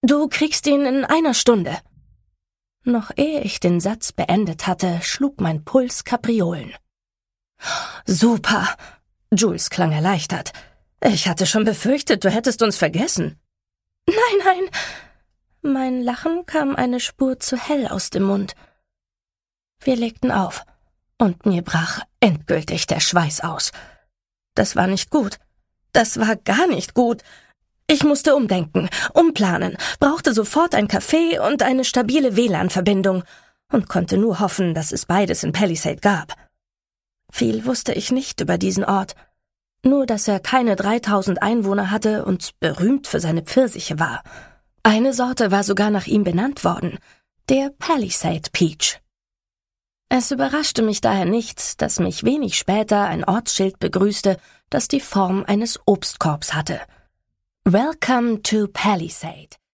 Du kriegst ihn in 1 Stunde. Noch ehe ich den Satz beendet hatte, schlug mein Puls Kapriolen. »Super!« Jules klang erleichtert. »Ich hatte schon befürchtet, du hättest uns vergessen.« »Nein!« Mein Lachen kam eine Spur zu hell aus dem Mund. Wir legten auf, und mir brach endgültig der Schweiß aus. Das war nicht gut. Das war gar nicht gut. Ich musste umdenken, umplanen, brauchte sofort ein Café und eine stabile WLAN-Verbindung und konnte nur hoffen, dass es beides in Palisade gab. Viel wusste ich nicht über diesen Ort, nur dass er keine 3000 Einwohner hatte und berühmt für seine Pfirsiche war. Eine Sorte war sogar nach ihm benannt worden, der Palisade Peach. Es überraschte mich daher nicht, dass mich wenig später ein Ortsschild begrüßte, das die Form eines Obstkorbs hatte. Welcome to Palisade.